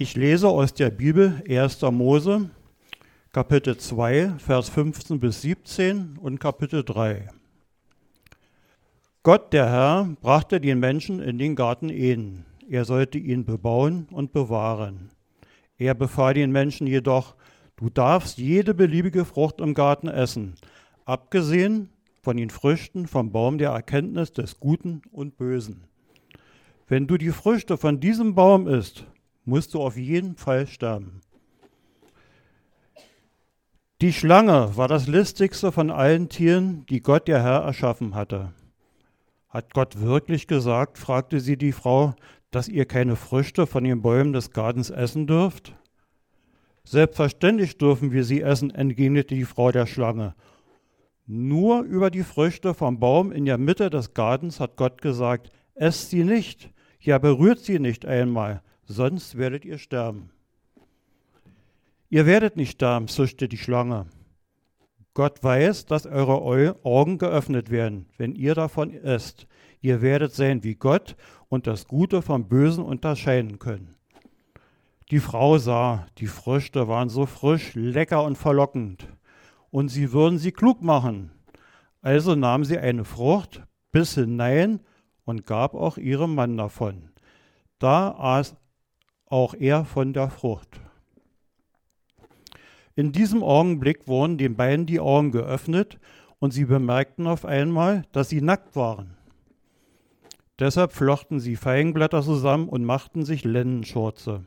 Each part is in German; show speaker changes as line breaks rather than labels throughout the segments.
Ich lese aus der Bibel 1. Mose, Kapitel 2, Vers 15 bis 17 und Kapitel 3. Gott, der Herr, brachte den Menschen in den Garten Eden. Er sollte ihn bebauen und bewahren. Er befahl den Menschen jedoch, du darfst jede beliebige Frucht im Garten essen, abgesehen von den Früchten vom Baum der Erkenntnis des Guten und Bösen. Wenn du die Früchte von diesem Baum isst, musst du auf jeden Fall sterben. Die Schlange war das listigste von allen Tieren, die Gott der Herr erschaffen hatte. Hat Gott wirklich gesagt, fragte sie die Frau, dass ihr keine Früchte von den Bäumen des Gartens essen dürft? Selbstverständlich dürfen wir sie essen, entgegnete die Frau der Schlange. Nur über die Früchte vom Baum in der Mitte des Gartens hat Gott gesagt, esst sie nicht, ja berührt sie nicht einmal, sonst werdet ihr sterben. Ihr werdet nicht sterben, zischte die Schlange. Gott weiß, dass eure Augen geöffnet werden, wenn ihr davon esst. Ihr werdet sein wie Gott und das Gute vom Bösen unterscheiden können. Die Frau sah, die Früchte waren so frisch, lecker und verlockend, und sie würden sie klug machen. Also nahm sie eine Frucht, biss hinein und gab auch ihrem Mann davon. Da aß auch er von der Frucht. In diesem Augenblick wurden den beiden die Augen geöffnet und sie bemerkten auf einmal, dass sie nackt waren. Deshalb flochten sie Feigenblätter zusammen und machten sich Leinenschurze.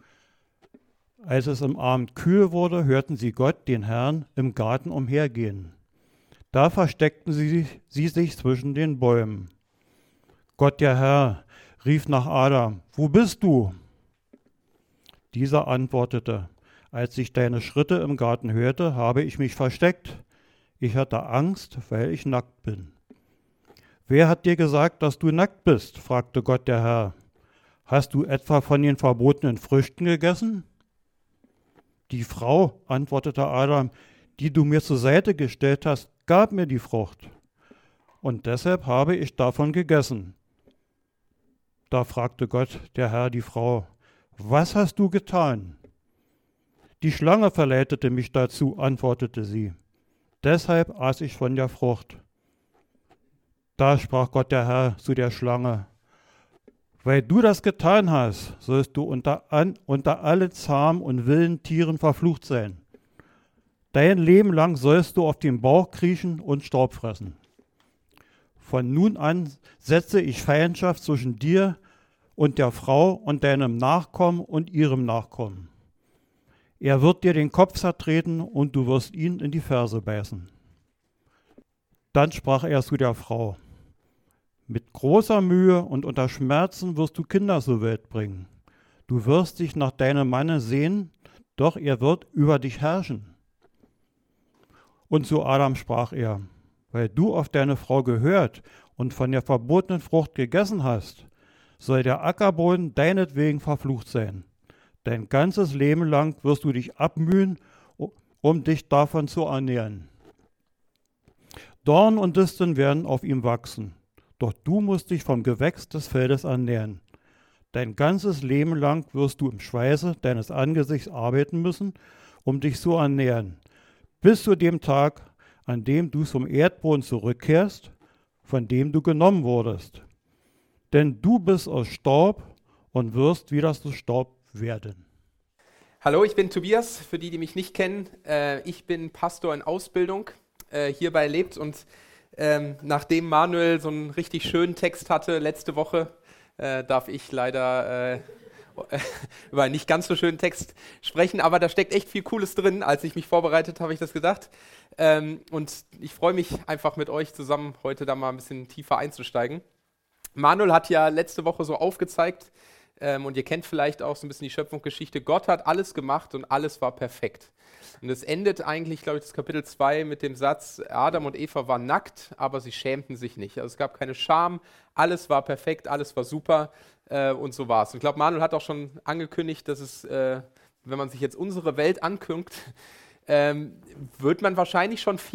Als es im Abend kühl wurde, hörten sie Gott, den Herrn, im Garten umhergehen. Da versteckten sie sich zwischen den Bäumen. Gott, der Herr, rief nach Adam, wo bist du? Dieser antwortete, als ich deine Schritte im Garten hörte, habe ich mich versteckt. Ich hatte Angst, weil ich nackt bin. Wer hat dir gesagt, dass du nackt bist? Fragte Gott, der Herr. Hast du etwa von den verbotenen Früchten gegessen? Die Frau, antwortete Adam, die du mir zur Seite gestellt hast, gab mir die Frucht. Und deshalb habe ich davon gegessen. Da fragte Gott, der Herr, die Frau, was hast du getan? Die Schlange verleitete mich dazu, antwortete sie. Deshalb aß ich von der Frucht. Da sprach Gott, der Herr, zu der Schlange, weil du das getan hast, sollst du unter allen zahmen und wilden Tieren verflucht sein. Dein Leben lang sollst du auf dem Bauch kriechen und Staub fressen. Von nun an setze ich Feindschaft zwischen dir und der Frau und deinem Nachkommen und ihrem Nachkommen. Er wird dir den Kopf zertreten und du wirst ihn in die Ferse beißen. Dann sprach er zu der Frau, mit großer Mühe und unter Schmerzen wirst du Kinder zur Welt bringen. Du wirst dich nach deinem Manne sehnen, doch er wird über dich herrschen. Und zu Adam sprach er, weil du auf deine Frau gehört und von der verbotenen Frucht gegessen hast, soll der Ackerboden deinetwegen verflucht sein. Dein ganzes Leben lang wirst du dich abmühen, um dich davon zu ernähren. Dornen und Disteln werden auf ihm wachsen, doch du musst dich vom Gewächs des Feldes ernähren. Dein ganzes Leben lang wirst du im Schweiße deines Angesichts arbeiten müssen, um dich zu ernähren, bis zu dem Tag, an dem du zum Erdboden zurückkehrst, von dem du genommen wurdest. Denn du bist aus Staub und wirst wieder zu Staub werden.
Hallo, ich bin Tobias, für die mich nicht kennen. Ich bin Pastor in Ausbildung hier bei Lebt und nachdem Manuel so einen richtig schönen Text hatte letzte Woche, darf ich leider über einen nicht ganz so schönen Text sprechen, aber da steckt echt viel Cooles drin. Als ich mich vorbereitet habe, ich das gedacht. Und ich freue mich einfach mit euch zusammen heute da mal ein bisschen tiefer einzusteigen. Manuel hat ja letzte Woche so aufgezeigt, und ihr kennt vielleicht auch so ein bisschen die Schöpfungsgeschichte, Gott hat alles gemacht und alles war perfekt. Und es endet eigentlich, glaube ich, das Kapitel 2 mit dem Satz, Adam und Eva waren nackt, aber sie schämten sich nicht. Also es gab keine Scham, alles war perfekt, alles war super und so war es. Und ich glaube, Manuel hat auch schon angekündigt, dass es, wenn man sich jetzt unsere Welt anguckt, wird man wahrscheinlich schon vieles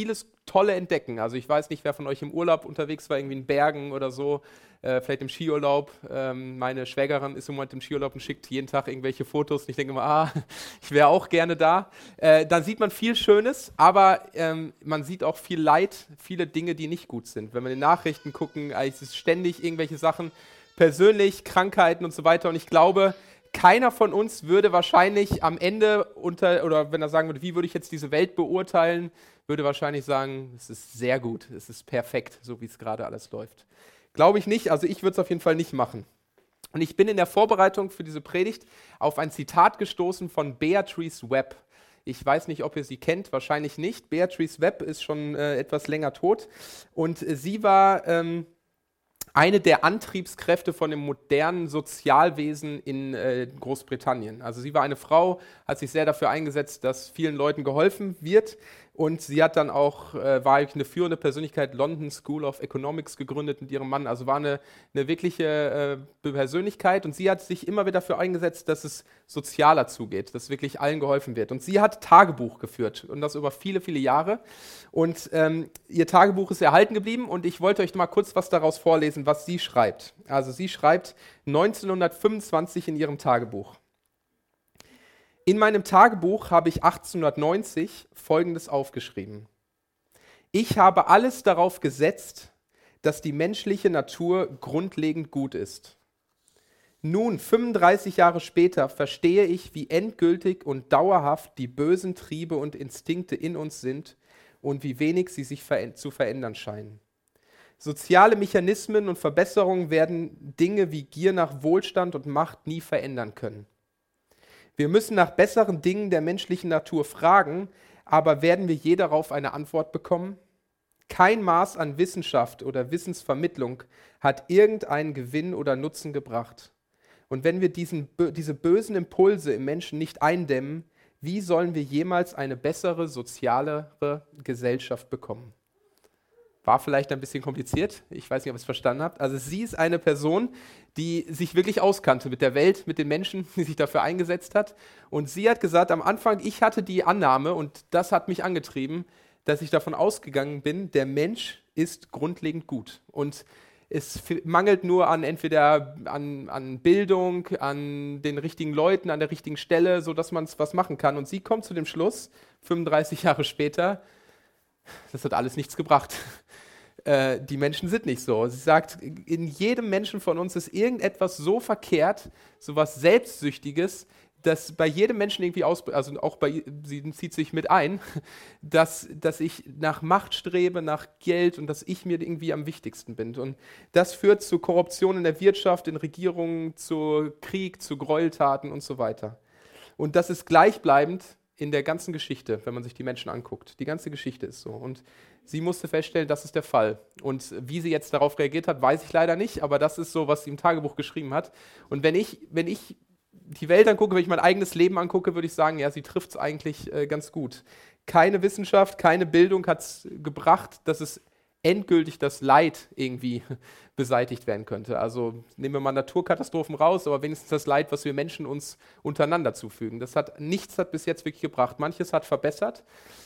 tolle entdecken. Also ich weiß nicht, wer von euch im Urlaub unterwegs war, irgendwie in Bergen oder so, vielleicht im Skiurlaub. Meine Schwägerin ist im Moment im Skiurlaub und schickt jeden Tag irgendwelche Fotos. Und ich denke immer, ich wäre auch gerne da. Dann sieht man viel Schönes, aber man sieht auch viel Leid, viele Dinge, die nicht gut sind. Wenn wir in den Nachrichten gucken, es ist ständig irgendwelche Sachen, persönlich, Krankheiten und so weiter. Und ich glaube, keiner von uns würde wahrscheinlich am Ende oder wenn er sagen würde, wie würde ich jetzt diese Welt beurteilen, würde wahrscheinlich sagen, es ist sehr gut, es ist perfekt, so wie es gerade alles läuft. Glaube ich nicht, also ich würde es auf jeden Fall nicht machen. Und ich bin in der Vorbereitung für diese Predigt auf ein Zitat gestoßen von Beatrice Webb. Ich weiß nicht, ob ihr sie kennt, wahrscheinlich nicht. Beatrice Webb ist schon etwas länger tot und sie war eine der Antriebskräfte von dem modernen Sozialwesen in Großbritannien. Also sie war eine Frau, hat sich sehr dafür eingesetzt, dass vielen Leuten geholfen wird. Und sie hat dann auch, war eine führende Persönlichkeit, London School of Economics gegründet mit ihrem Mann. Also war eine wirkliche Persönlichkeit. Und sie hat sich immer wieder dafür eingesetzt, dass es sozialer zugeht, dass wirklich allen geholfen wird. Und sie hat Tagebuch geführt und das über viele, viele Jahre. Und ihr Tagebuch ist erhalten geblieben. Und ich wollte euch mal kurz was daraus vorlesen, was sie schreibt. Also sie schreibt 1925 in ihrem Tagebuch. In meinem Tagebuch habe ich 1890 Folgendes aufgeschrieben. Ich habe alles darauf gesetzt, dass die menschliche Natur grundlegend gut ist. Nun, 35 Jahre später, verstehe ich, wie endgültig und dauerhaft die bösen Triebe und Instinkte in uns sind und wie wenig sie sich zu verändern scheinen. Soziale Mechanismen und Verbesserungen werden Dinge wie Gier nach Wohlstand und Macht nie verändern können. Wir müssen nach besseren Dingen der menschlichen Natur fragen, aber werden wir je darauf eine Antwort bekommen? Kein Maß an Wissenschaft oder Wissensvermittlung hat irgendeinen Gewinn oder Nutzen gebracht. Und wenn wir diese bösen Impulse im Menschen nicht eindämmen, wie sollen wir jemals eine bessere, sozialere Gesellschaft bekommen? War vielleicht ein bisschen kompliziert, ich weiß nicht, ob ihr es verstanden habt. Also sie ist eine Person, die sich wirklich auskannte mit der Welt, mit den Menschen, die sich dafür eingesetzt hat. Und sie hat gesagt, am Anfang, ich hatte die Annahme, und das hat mich angetrieben, dass ich davon ausgegangen bin, der Mensch ist grundlegend gut. Und es mangelt nur entweder an Bildung, an den richtigen Leuten, an der richtigen Stelle, sodass man was machen kann. Und sie kommt zu dem Schluss, 35 Jahre später, das hat alles nichts gebracht. Die Menschen sind nicht so. Sie sagt, in jedem Menschen von uns ist irgendetwas so verkehrt, so was Selbstsüchtiges, dass bei jedem Menschen irgendwie also auch sie zieht sich mit ein, dass ich nach Macht strebe, nach Geld und dass ich mir irgendwie am wichtigsten bin. Und das führt zu Korruption in der Wirtschaft, in Regierungen, zu Krieg, zu Gräueltaten und so weiter. Und das ist gleichbleibend in der ganzen Geschichte, wenn man sich die Menschen anguckt. Die ganze Geschichte ist so. Und sie musste feststellen, das ist der Fall. Und wie sie jetzt darauf reagiert hat, weiß ich leider nicht, aber das ist so, was sie im Tagebuch geschrieben hat. Und wenn ich die Welt angucke, wenn ich mein eigenes Leben angucke, würde ich sagen, ja, sie trifft es eigentlich ganz gut. Keine Wissenschaft, keine Bildung hat es gebracht, dass es endgültig das Leid irgendwie beseitigt werden könnte. Also nehmen wir mal Naturkatastrophen raus, aber wenigstens das Leid, was wir Menschen uns untereinander zufügen. Nichts hat bis jetzt wirklich gebracht. Manches hat verbessert,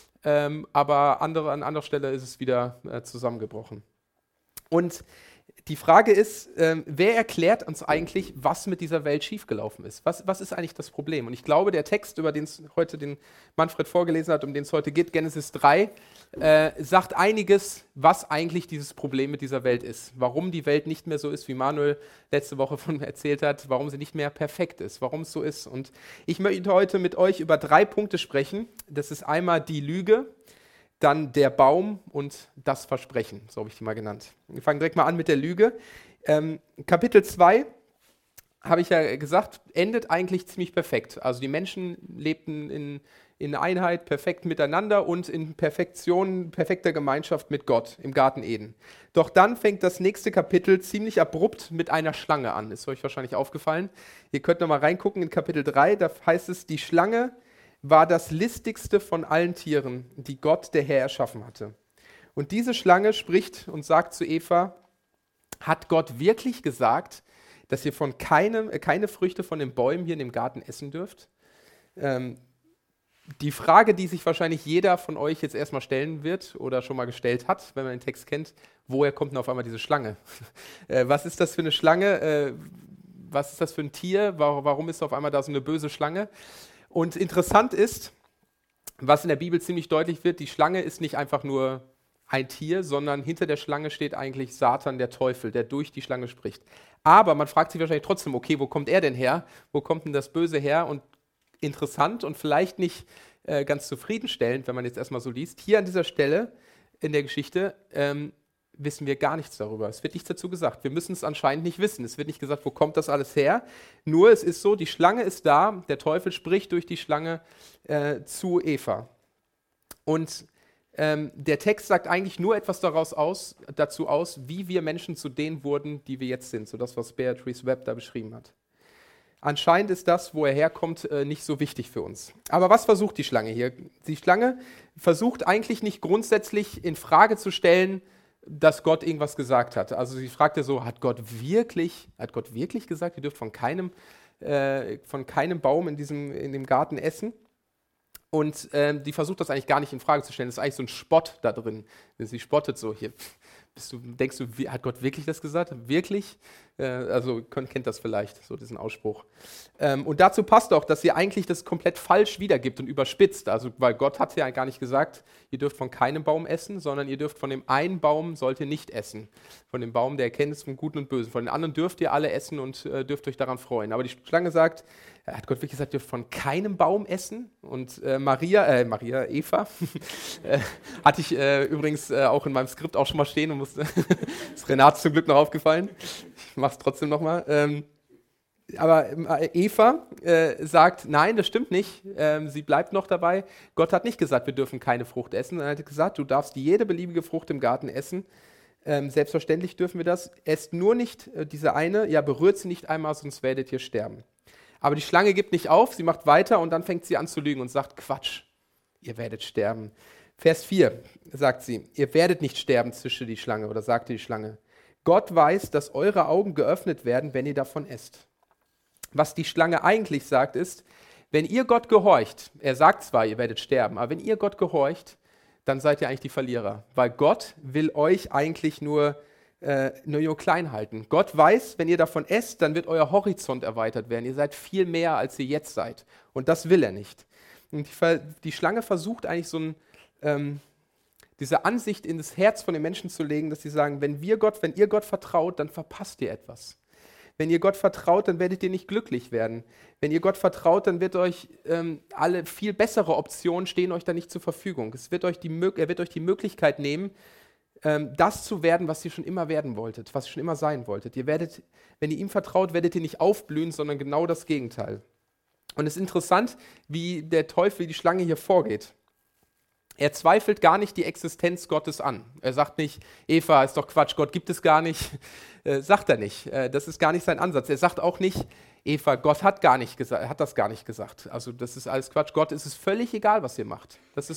aber an anderer Stelle ist es wieder zusammengebrochen. Und die Frage ist, wer erklärt uns eigentlich, was mit dieser Welt schiefgelaufen ist? Was ist eigentlich das Problem? Und ich glaube, der Text, über den es heute den Manfred vorgelesen hat, um den es heute geht, Genesis 3, sagt einiges, was eigentlich dieses Problem mit dieser Welt ist. Warum die Welt nicht mehr so ist, wie Manuel letzte Woche von erzählt hat, warum sie nicht mehr perfekt ist, warum es so ist. Und ich möchte heute mit euch über 3 Punkte sprechen. Das ist einmal die Lüge, dann der Baum und das Versprechen, so habe ich die mal genannt. Wir fangen direkt mal an mit der Lüge. Kapitel 2, habe ich ja gesagt, endet eigentlich ziemlich perfekt. Also die Menschen lebten in Einheit, perfekt miteinander und in Perfektion, perfekter Gemeinschaft mit Gott im Garten Eden. Doch dann fängt das nächste Kapitel ziemlich abrupt mit einer Schlange an. Ist euch wahrscheinlich aufgefallen. Ihr könnt noch mal reingucken in Kapitel 3, da heißt es, die Schlange war das listigste von allen Tieren, die Gott, der Herr, erschaffen hatte. Und diese Schlange spricht und sagt zu Eva, hat Gott wirklich gesagt, dass ihr von keine Früchte von den Bäumen hier in dem Garten essen dürft? Die Frage, die sich wahrscheinlich jeder von euch jetzt erstmal stellen wird oder schon mal gestellt hat, wenn man den Text kennt, woher kommt denn auf einmal diese Schlange? Was ist das für eine Schlange? Was ist das für ein Tier? Warum ist auf einmal da so eine böse Schlange? Und interessant ist, was in der Bibel ziemlich deutlich wird, die Schlange ist nicht einfach nur ein Tier, sondern hinter der Schlange steht eigentlich Satan, der Teufel, der durch die Schlange spricht. Aber man fragt sich wahrscheinlich trotzdem, okay, wo kommt er denn her? Wo kommt denn das Böse her? Und interessant und vielleicht nicht ganz zufriedenstellend, wenn man jetzt erstmal so liest, hier an dieser Stelle in der Geschichte wissen wir gar nichts darüber. Es wird nichts dazu gesagt. Wir müssen es anscheinend nicht wissen. Es wird nicht gesagt, wo kommt das alles her. Nur es ist so, die Schlange ist da, der Teufel spricht durch die Schlange zu Eva. Und der Text sagt eigentlich nur etwas dazu aus, wie wir Menschen zu denen wurden, die wir jetzt sind. So das, was Beatrice Webb da beschrieben hat. Anscheinend ist das, wo er herkommt, nicht so wichtig für uns. Aber was versucht die Schlange hier? Die Schlange versucht eigentlich nicht grundsätzlich in Frage zu stellen, dass Gott irgendwas gesagt hat. Also sie fragt ja so, hat Gott wirklich gesagt, ihr dürft von keinem Baum in dem Garten essen? Und die versucht das eigentlich gar nicht in Frage zu stellen. Das ist eigentlich so ein Spott da drin. Sie spottet so, hier, denkst du, hat Gott wirklich das gesagt? Wirklich? Also kennt das vielleicht, so diesen Ausspruch. Und dazu passt auch, dass sie eigentlich das komplett falsch wiedergibt und überspitzt. Also, weil Gott hat ja gar nicht gesagt, ihr dürft von keinem Baum essen, sondern ihr dürft von dem einen Baum sollt ihr nicht essen. Von dem Baum der Erkenntnis von Guten und Bösen. Von den anderen dürft ihr alle essen und dürft euch daran freuen. Aber die Schlange sagt, hat Gott wirklich gesagt, ihr dürft von keinem Baum essen? Und Eva, hatte ich übrigens auch in meinem Skript auch schon mal stehen und musste, ist Renate zum Glück noch aufgefallen. Ich mache es trotzdem nochmal. Aber Eva sagt, nein, das stimmt nicht. Sie bleibt noch dabei. Gott hat nicht gesagt, wir dürfen keine Frucht essen. Er hat gesagt, du darfst jede beliebige Frucht im Garten essen. Selbstverständlich dürfen wir das. Esst nur nicht diese eine, ja, berührt sie nicht einmal, sonst werdet ihr sterben. Aber die Schlange gibt nicht auf, sie macht weiter und dann fängt sie an zu lügen und sagt, Quatsch, ihr werdet sterben. Vers 4 sagt sie, ihr werdet nicht sterben, zischte die Schlange oder sagte die Schlange. Gott weiß, dass eure Augen geöffnet werden, wenn ihr davon esst. Was die Schlange eigentlich sagt ist, wenn ihr Gott gehorcht, er sagt zwar, ihr werdet sterben, aber wenn ihr Gott gehorcht, dann seid ihr eigentlich die Verlierer. Weil Gott will euch eigentlich nur klein halten. Gott weiß, wenn ihr davon esst, dann wird euer Horizont erweitert werden. Ihr seid viel mehr, als ihr jetzt seid. Und das will er nicht. Und die Schlange versucht eigentlich so diese Ansicht in das Herz von den Menschen zu legen, dass sie sagen, wenn ihr Gott vertraut, dann verpasst ihr etwas. Wenn ihr Gott vertraut, dann werdet ihr nicht glücklich werden. Wenn ihr Gott vertraut, dann wird euch alle viel bessere Optionen stehen euch da nicht zur Verfügung. Er wird euch die Möglichkeit nehmen, das zu werden, was ihr schon immer werden wolltet, was ihr schon immer sein wolltet. Wenn ihr ihm vertraut, werdet ihr nicht aufblühen, sondern genau das Gegenteil. Und es ist interessant, wie der Teufel, die Schlange hier vorgeht. Er zweifelt gar nicht die Existenz Gottes an. Er sagt nicht, Eva, ist doch Quatsch, Gott gibt es gar nicht. Sagt er nicht. Das ist gar nicht sein Ansatz. Er sagt auch nicht, Eva, Gott hat das gar nicht gesagt. Also das ist alles Quatsch. Gott ist es völlig egal, was ihr macht.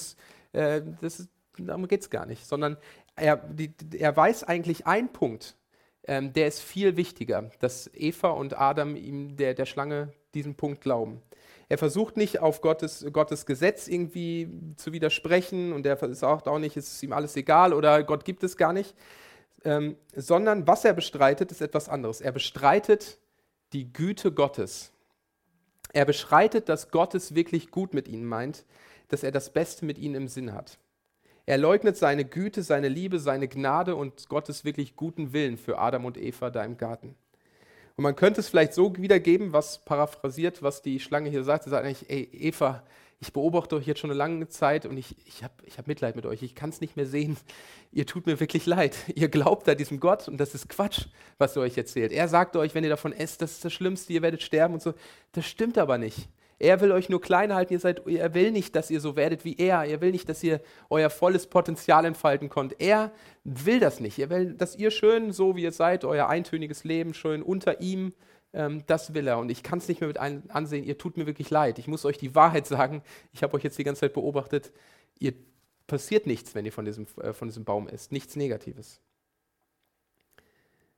Darum geht es gar nicht. Sondern er weiß eigentlich einen Punkt, der ist viel wichtiger, dass Eva und Adam ihm der Schlange diesen Punkt glauben. Er versucht nicht auf Gottes Gesetz irgendwie zu widersprechen und er sagt auch nicht, es ist ihm alles egal oder Gott gibt es gar nicht, sondern was er bestreitet, ist etwas anderes. Er bestreitet die Güte Gottes. Er bestreitet, dass Gott es wirklich gut mit ihnen meint, dass er das Beste mit ihnen im Sinn hat. Er leugnet seine Güte, seine Liebe, seine Gnade und Gottes wirklich guten Willen für Adam und Eva da im Garten. Und man könnte es vielleicht so wiedergeben, was paraphrasiert, was die Schlange hier sagt. Sie sagt eigentlich, ey Eva, ich beobachte euch jetzt schon eine lange Zeit und ich hab Mitleid mit euch. Ich kann es nicht mehr sehen. Ihr tut mir wirklich leid. Ihr glaubt da diesem Gott und das ist Quatsch, was er euch erzählt. Er sagt euch, wenn ihr davon esst, das ist das Schlimmste, ihr werdet sterben und so. Das stimmt aber nicht. Er will euch nur klein halten, er will nicht, dass ihr so werdet wie er. Er will nicht, dass ihr euer volles Potenzial entfalten könnt. Er will das nicht. Er will, dass ihr schön, so wie ihr seid, euer eintöniges Leben schön unter ihm, das will er. Und ich kann es nicht mehr mit ansehen, ihr tut mir wirklich leid. Ich muss euch die Wahrheit sagen, ich habe euch jetzt die ganze Zeit beobachtet, ihr passiert nichts, wenn ihr von diesem Baum esst, nichts Negatives.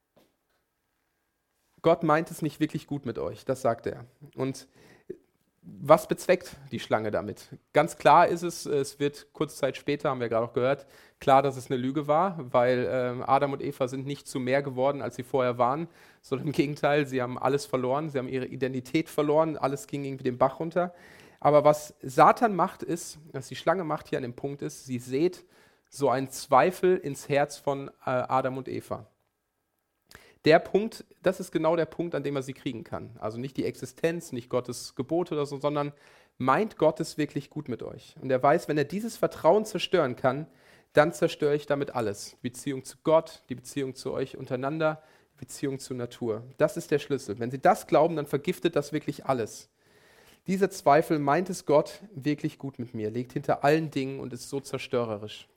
Gott meint es nicht wirklich gut mit euch, das sagt er. Und was bezweckt die Schlange damit? Ganz klar ist es wird kurze Zeit später, haben wir gerade auch gehört, klar, dass es eine Lüge war, weil Adam und Eva sind nicht zu mehr geworden, als sie vorher waren, sondern im Gegenteil, sie haben alles verloren, sie haben ihre Identität verloren, alles ging irgendwie den Bach runter. Aber was Satan macht ist, was die Schlange macht hier an dem Punkt ist, sie sät so einen Zweifel ins Herz von Adam und Eva. Der Punkt, das ist genau der Punkt, an dem er sie kriegen kann. Also nicht die Existenz, nicht Gottes Gebote oder so, sondern meint Gott es wirklich gut mit euch. Und er weiß, wenn er dieses Vertrauen zerstören kann, dann zerstöre ich damit alles. Die Beziehung zu Gott, die Beziehung zu euch untereinander, die Beziehung zur Natur. Das ist der Schlüssel. Wenn sie das glauben, dann vergiftet das wirklich alles. Dieser Zweifel, meint es Gott wirklich gut mit mir, liegt hinter allen Dingen und ist so zerstörerisch.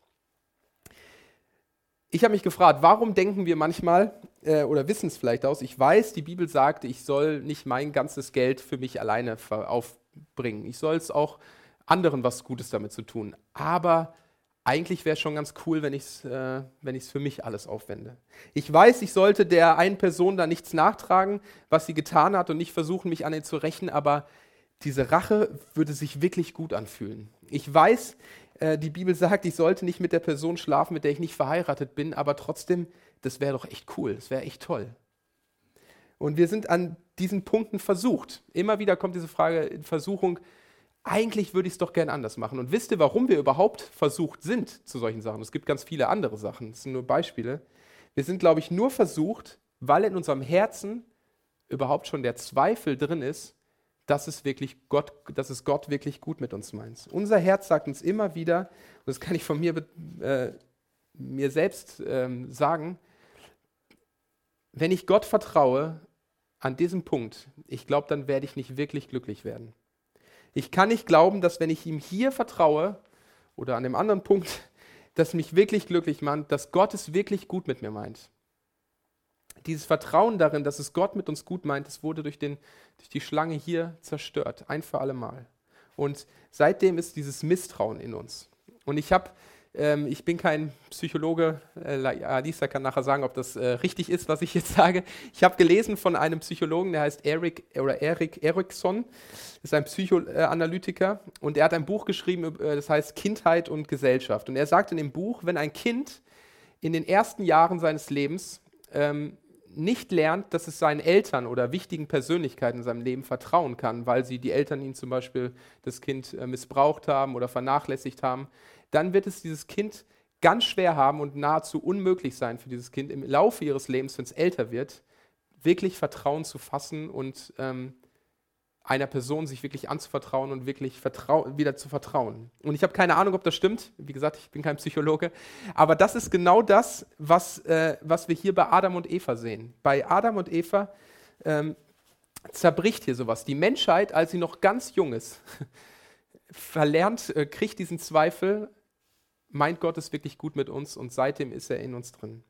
Ich habe mich gefragt, warum denken wir manchmal, oder wissen es vielleicht aus, ich weiß, die Bibel sagt, ich soll nicht mein ganzes Geld für mich alleine aufbringen. Ich soll es auch anderen was Gutes damit zu tun. Aber eigentlich wäre es schon ganz cool, wenn ich es für mich alles aufwende. Ich weiß, ich sollte der einen Person da nichts nachtragen, was sie getan hat und nicht versuchen, mich an ihr zu rächen, aber diese Rache würde sich wirklich gut anfühlen. Ich weiß, die Bibel sagt, ich sollte nicht mit der Person schlafen, mit der ich nicht verheiratet bin, aber trotzdem, das wäre doch echt cool, das wäre echt toll. Und wir sind an diesen Punkten versucht. Immer wieder kommt diese Frage in Versuchung, eigentlich würde ich es doch gern anders machen. Und wisst ihr, warum wir überhaupt versucht sind zu solchen Sachen? Es gibt ganz viele andere Sachen, das sind nur Beispiele. Wir sind, glaube ich, nur versucht, weil in unserem Herzen überhaupt schon der Zweifel drin ist, dass es Gott wirklich gut mit uns meint. Unser Herz sagt uns immer wieder, und das kann ich von mir selbst sagen, wenn ich Gott vertraue, an diesem Punkt, ich glaube, dann werde ich nicht wirklich glücklich werden. Ich kann nicht glauben, dass wenn ich ihm hier vertraue, oder an dem anderen Punkt, das mich wirklich glücklich macht, dass Gott es wirklich gut mit mir meint. Dieses Vertrauen darin, dass es Gott mit uns gut meint, das wurde durch die Schlange hier zerstört, ein für alle Mal. Und seitdem ist dieses Misstrauen in uns. Und ich bin kein Psychologe, Alisa kann nachher sagen, ob das richtig ist, was ich jetzt sage. Ich habe gelesen von einem Psychologen, der heißt Erik Erikson, ist ein Psychoanalytiker und er hat ein Buch geschrieben, das heißt Kindheit und Gesellschaft. Und er sagt in dem Buch, wenn ein Kind in den ersten Jahren seines Lebens nicht lernt, dass es seinen Eltern oder wichtigen Persönlichkeiten in seinem Leben vertrauen kann, weil die Eltern ihn zum Beispiel, das Kind missbraucht haben oder vernachlässigt haben, dann wird es dieses Kind ganz schwer haben und nahezu unmöglich sein für dieses Kind im Laufe ihres Lebens, wenn es älter wird, wirklich Vertrauen zu fassen und einer Person sich wirklich anzuvertrauen und wirklich wieder zu vertrauen. Und ich habe keine Ahnung, ob das stimmt. Wie gesagt, ich bin kein Psychologe. Aber das ist genau das, was wir hier bei Adam und Eva sehen. Bei Adam und Eva zerbricht hier sowas. Die Menschheit, als sie noch ganz jung ist, kriegt diesen Zweifel, meint Gott es wirklich gut mit uns und seitdem ist er in uns drin.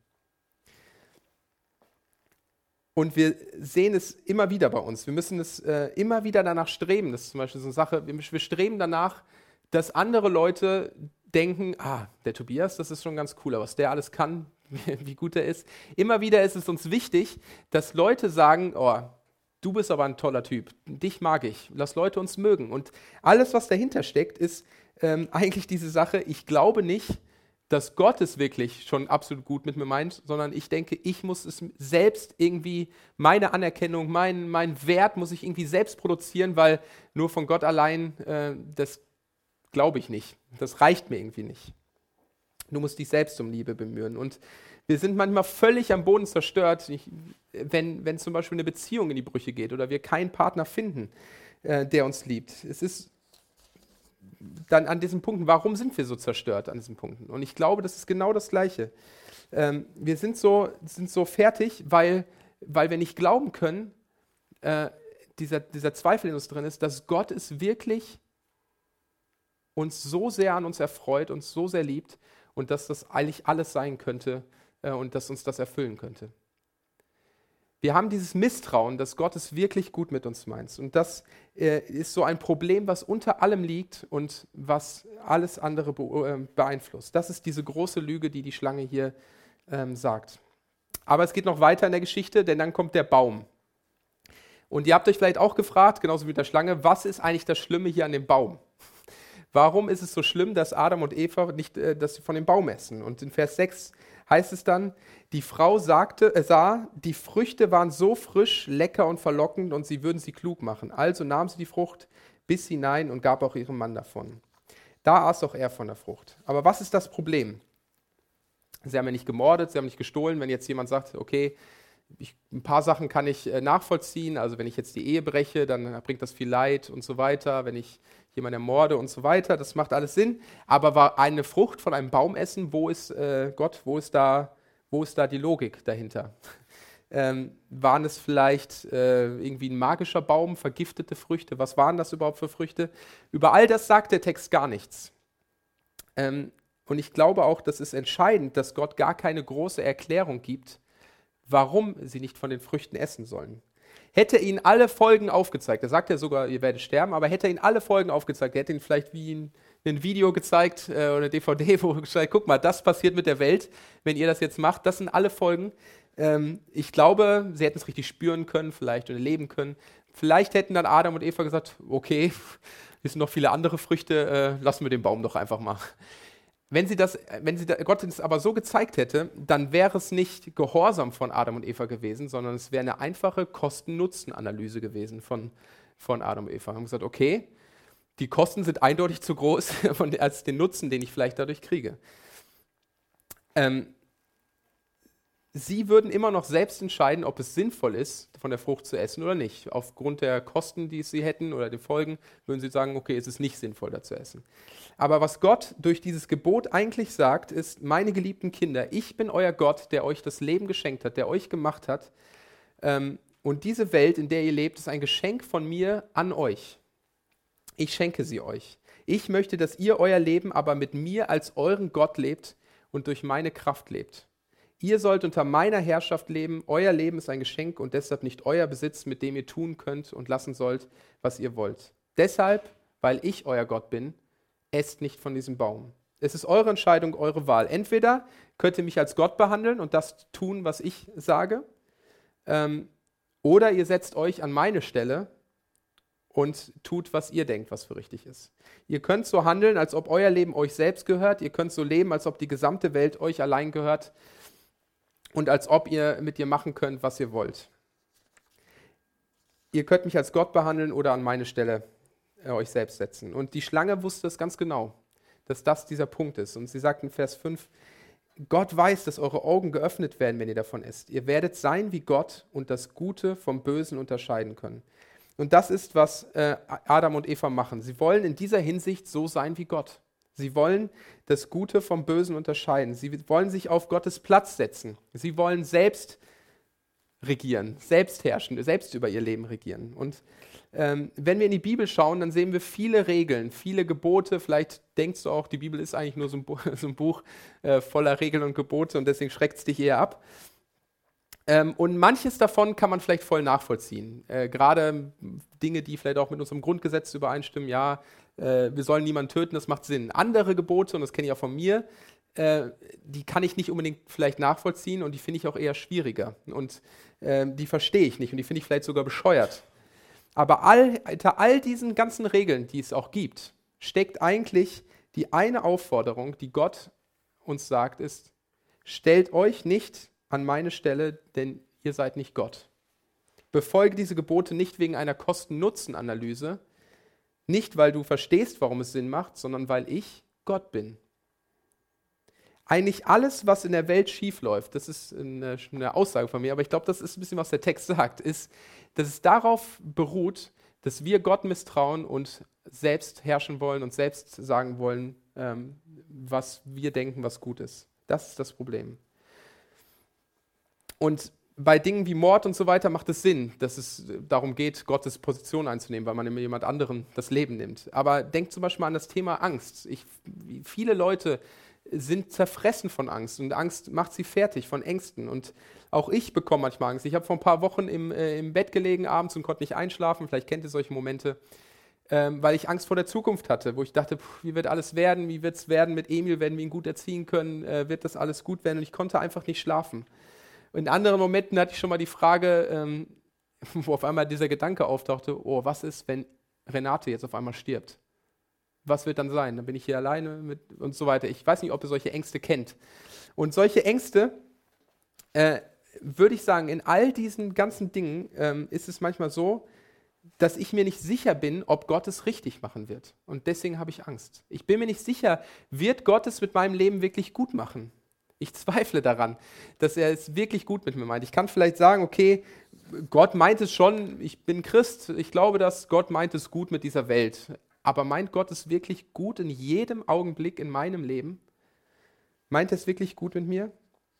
Und wir sehen es immer wieder bei uns. Wir müssen es immer wieder danach streben. Das ist zum Beispiel so eine Sache, wir streben danach, dass andere Leute denken, der Tobias, das ist schon ganz cool, was der alles kann, wie gut er ist. Immer wieder ist es uns wichtig, dass Leute sagen, du bist aber ein toller Typ, dich mag ich, lass Leute uns mögen. Und alles, was dahinter steckt, ist eigentlich diese Sache, ich glaube nicht, dass Gott es wirklich schon absolut gut mit mir meint, sondern ich denke, ich muss es selbst irgendwie, meine Anerkennung, mein Wert muss ich irgendwie selbst produzieren, weil nur von Gott allein, das glaube ich nicht. Das reicht mir irgendwie nicht. Du musst dich selbst um Liebe bemühen. Und wir sind manchmal völlig am Boden zerstört, wenn zum Beispiel eine Beziehung in die Brüche geht oder wir keinen Partner finden, der uns liebt. Es ist dann an diesen Punkten, warum sind wir so zerstört an diesen Punkten? Und ich glaube, das ist genau das Gleiche. Wir sind so fertig, weil wir nicht glauben können, dieser Zweifel in uns drin ist, dass Gott es wirklich uns so sehr an uns erfreut, uns so sehr liebt und dass das eigentlich alles sein könnte und dass uns das erfüllen könnte. Wir haben dieses Misstrauen, dass Gott es wirklich gut mit uns meint. Und das ist so ein Problem, was unter allem liegt und was alles andere beeinflusst. Das ist diese große Lüge, die die Schlange hier sagt. Aber es geht noch weiter in der Geschichte, denn dann kommt der Baum. Und ihr habt euch vielleicht auch gefragt, genauso wie mit der Schlange, was ist eigentlich das Schlimme hier an dem Baum? Warum ist es so schlimm, dass Adam und Eva nicht dass sie von dem Baum essen? Und in Vers 6 heißt es dann, die Frau sah, die Früchte waren so frisch, lecker und verlockend und sie würden sie klug machen. Also nahm sie die Frucht, biss hinein und gab auch ihrem Mann davon. Da aß auch er von der Frucht. Aber was ist das Problem? Sie haben ja nicht gemordet, sie haben nicht gestohlen. Wenn jetzt jemand sagt, okay, ein paar Sachen kann ich nachvollziehen, also wenn ich jetzt die Ehe breche, dann bringt das viel Leid und so weiter, wenn ich jemanden ermorde und so weiter, das macht alles Sinn. Aber war eine Frucht von einem Baum essen, wo ist Gott, wo ist da die Logik dahinter? Waren es vielleicht irgendwie ein magischer Baum, vergiftete Früchte? Was waren das überhaupt für Früchte? Über all das sagt der Text gar nichts. Und ich glaube auch, das ist entscheidend, dass Gott gar keine große Erklärung gibt, warum sie nicht von den Früchten essen sollen. Hätte er ihnen alle Folgen aufgezeigt, er sagt ja sogar, ihr werdet sterben, aber hätte er ihnen alle Folgen aufgezeigt, er hätte ihnen vielleicht wie ein Video gezeigt oder eine DVD, wo er gesagt, guck mal, das passiert mit der Welt, wenn ihr das jetzt macht, das sind alle Folgen. Ich glaube, sie hätten es richtig spüren können, vielleicht oder erleben können. Vielleicht hätten dann Adam und Eva gesagt, okay, es sind noch viele andere Früchte, lassen wir den Baum doch einfach mal. Wenn Gott es aber so gezeigt hätte, dann wäre es nicht Gehorsam von Adam und Eva gewesen, sondern es wäre eine einfache Kosten-Nutzen-Analyse gewesen von Adam und Eva. Wir haben gesagt, okay, die Kosten sind eindeutig zu groß als den Nutzen, den ich vielleicht dadurch kriege. Sie würden immer noch selbst entscheiden, ob es sinnvoll ist, von der Frucht zu essen oder nicht. Aufgrund der Kosten, die sie hätten oder den Folgen, würden sie sagen, okay, es ist nicht sinnvoll, da zu essen. Aber was Gott durch dieses Gebot eigentlich sagt, ist, meine geliebten Kinder, ich bin euer Gott, der euch das Leben geschenkt hat, der euch gemacht hat. Und diese Welt, in der ihr lebt, ist ein Geschenk von mir an euch. Ich schenke sie euch. Ich möchte, dass ihr euer Leben aber mit mir als euren Gott lebt und durch meine Kraft lebt. Ihr sollt unter meiner Herrschaft leben, euer Leben ist ein Geschenk und deshalb nicht euer Besitz, mit dem ihr tun könnt und lassen sollt, was ihr wollt. Deshalb, weil ich euer Gott bin, esst nicht von diesem Baum. Es ist eure Entscheidung, eure Wahl. Entweder könnt ihr mich als Gott behandeln und das tun, was ich sage, oder ihr setzt euch an meine Stelle und tut, was ihr denkt, was für richtig ist. Ihr könnt so handeln, als ob euer Leben euch selbst gehört. Ihr könnt so leben, als ob die gesamte Welt euch allein gehört. Und als ob ihr mit ihr machen könnt, was ihr wollt. Ihr könnt mich als Gott behandeln oder an meine Stelle euch selbst setzen. Und die Schlange wusste es ganz genau, dass das dieser Punkt ist. Und sie sagt in Vers 5, Gott weiß, dass eure Augen geöffnet werden, wenn ihr davon esst. Ihr werdet sein wie Gott und das Gute vom Bösen unterscheiden können. Und das ist, was Adam und Eva machen. Sie wollen in dieser Hinsicht so sein wie Gott. Sie wollen das Gute vom Bösen unterscheiden. Sie wollen sich auf Gottes Platz setzen. Sie wollen selbst regieren, selbst herrschen, selbst über ihr Leben regieren. Und wenn wir in die Bibel schauen, dann sehen wir viele Regeln, viele Gebote. Vielleicht denkst du auch, die Bibel ist eigentlich nur so ein Buch voller Regeln und Gebote und deswegen schreckt es dich eher ab. Und manches davon kann man vielleicht voll nachvollziehen. Gerade Dinge, die vielleicht auch mit unserem Grundgesetz übereinstimmen. Ja, wir sollen niemanden töten, das macht Sinn. Andere Gebote, und das kenne ich auch von mir, die kann ich nicht unbedingt vielleicht nachvollziehen und die finde ich auch eher schwieriger. Und die verstehe ich nicht und die finde ich vielleicht sogar bescheuert. Aber hinter all diesen ganzen Regeln, die es auch gibt, steckt eigentlich die eine Aufforderung, die Gott uns sagt, ist, stellt euch nicht an meine Stelle, denn ihr seid nicht Gott. Befolge diese Gebote nicht wegen einer Kosten-Nutzen-Analyse, nicht weil du verstehst, warum es Sinn macht, sondern weil ich Gott bin. Eigentlich alles, was in der Welt schief läuft, das ist eine Aussage von mir, aber ich glaube, das ist ein bisschen, was der Text sagt, ist, dass es darauf beruht, dass wir Gott misstrauen und selbst herrschen wollen und selbst sagen wollen, was wir denken, was gut ist. Das ist das Problem. Und bei Dingen wie Mord und so weiter macht es Sinn, dass es darum geht, Gottes Position einzunehmen, weil man immer jemand anderem das Leben nimmt. Aber denkt zum Beispiel an das Thema Angst. Viele Leute sind zerfressen von Angst und Angst macht sie fertig von Ängsten. Und auch ich bekomme manchmal Angst. Ich habe vor ein paar Wochen im Bett gelegen abends und konnte nicht einschlafen. Vielleicht kennt ihr solche Momente, weil ich Angst vor der Zukunft hatte, wo ich dachte, wie wird alles werden? Wie wird es werden mit Emil? Werden wir ihn gut erziehen können? Wird das alles gut werden? Und ich konnte einfach nicht schlafen. In anderen Momenten hatte ich schon mal die Frage, wo auf einmal dieser Gedanke auftauchte, oh, was ist, wenn Renate jetzt auf einmal stirbt? Was wird dann sein? Dann bin ich hier alleine und so weiter. Ich weiß nicht, ob ihr solche Ängste kennt. Und solche Ängste, würde ich sagen, in all diesen ganzen Dingen ist es manchmal so, dass ich mir nicht sicher bin, ob Gott es richtig machen wird. Und deswegen habe ich Angst. Ich bin mir nicht sicher, wird Gott es mit meinem Leben wirklich gut machen? Ich zweifle daran, dass er es wirklich gut mit mir meint. Ich kann vielleicht sagen, okay, Gott meint es schon, ich bin Christ, ich glaube, dass Gott meint es gut mit dieser Welt. Aber meint Gott es wirklich gut in jedem Augenblick in meinem Leben? Meint er es wirklich gut mit mir?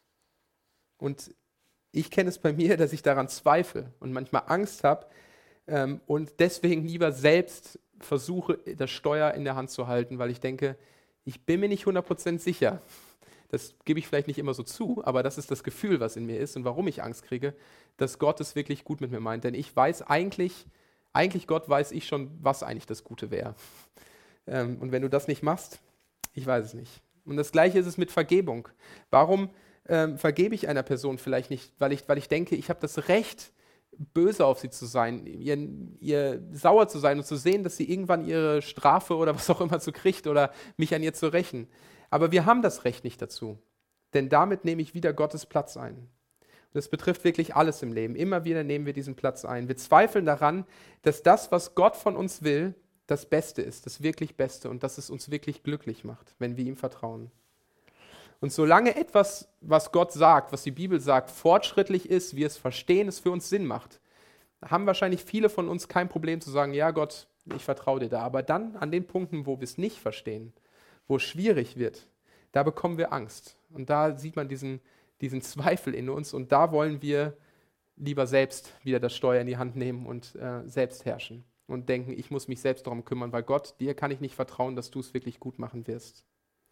Und ich kenne es bei mir, dass ich daran zweifle und manchmal Angst habe und deswegen lieber selbst versuche, das Steuer in der Hand zu halten, weil ich denke, ich bin mir nicht 100% sicher. Das gebe ich vielleicht nicht immer so zu, aber das ist das Gefühl, was in mir ist und warum ich Angst kriege, dass Gott es wirklich gut mit mir meint. Denn ich weiß eigentlich Gott weiß ich schon, was eigentlich das Gute wäre. Und wenn du das nicht machst, ich weiß es nicht. Und das Gleiche ist es mit Vergebung. Warum vergebe ich einer Person vielleicht nicht? Weil ich denke, ich habe das Recht, böse auf sie zu sein, ihr sauer zu sein und zu sehen, dass sie irgendwann ihre Strafe oder was auch immer zu kriegt oder mich an ihr zu rächen. Aber wir haben das Recht nicht dazu, denn damit nehme ich wieder Gottes Platz ein. Und das betrifft wirklich alles im Leben. Immer wieder nehmen wir diesen Platz ein. Wir zweifeln daran, dass das, was Gott von uns will, das Beste ist, das wirklich Beste und dass es uns wirklich glücklich macht, wenn wir ihm vertrauen. Und solange etwas, was Gott sagt, was die Bibel sagt, fortschrittlich ist, wir es verstehen, es für uns Sinn macht, haben wahrscheinlich viele von uns kein Problem zu sagen, ja Gott, ich vertraue dir da. Aber dann an den Punkten, wo wir es nicht verstehen, wo es schwierig wird, da bekommen wir Angst. Und da sieht man diesen Zweifel in uns und da wollen wir lieber selbst wieder das Steuer in die Hand nehmen und selbst herrschen und denken, ich muss mich selbst darum kümmern, weil Gott, dir kann ich nicht vertrauen, dass du es wirklich gut machen wirst.